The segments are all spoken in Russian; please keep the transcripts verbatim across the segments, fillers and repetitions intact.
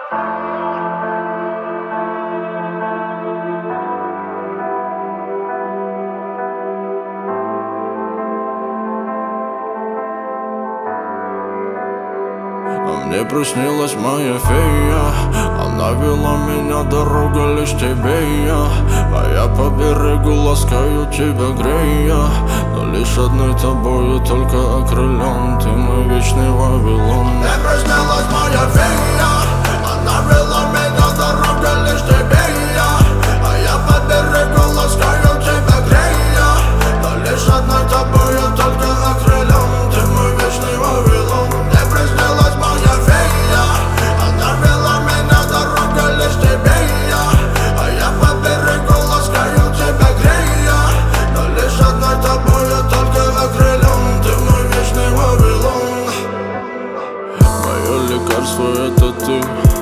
Мне приснилась моя фея, она вела меня, дорога лишь тебе и я. А я по берегу ласкаю тебя, грея, но лишь одной тобою только окрылен. Ты мой вечный Вавилон. Мне приснилась моя фея, она вела меня, дорога лишь тебе и я. А я по берегу ласкаю тебя, грея, но лишь одной тобою только окрылен. Ты мой вечный Вавилон. Мне приснилась моя фея, она вела меня, дорога лишь тебе и я. А я по берегу ласкаю тебя, грея, но лишь одной тобою только окрылен. Ты мой вечный Вавилон. Мое лекарство — это ты,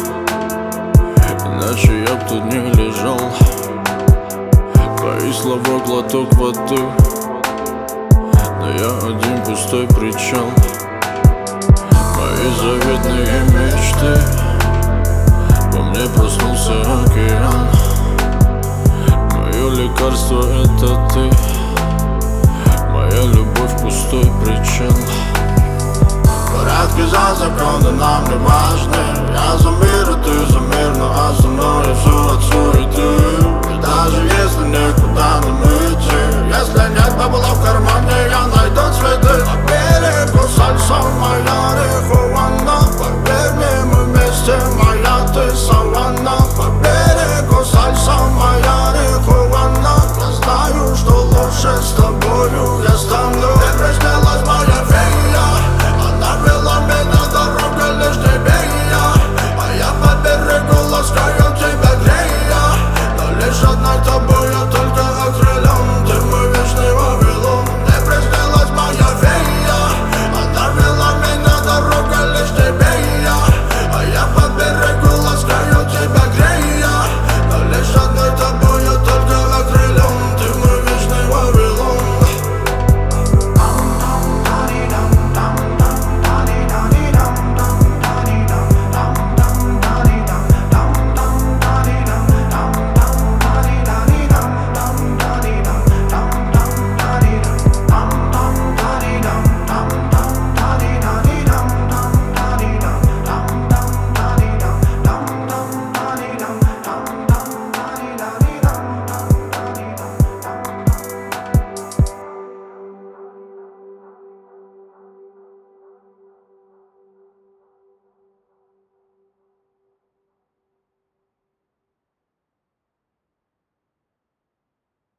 иначе я б тут не лежал. Твои слова — глоток воды, но я один пустой причал. Мои заветные мечты, во мне проснулся океан. Мое лекарство — это ты, моя любовь — пустой причал. Порядки за законы нам не важны,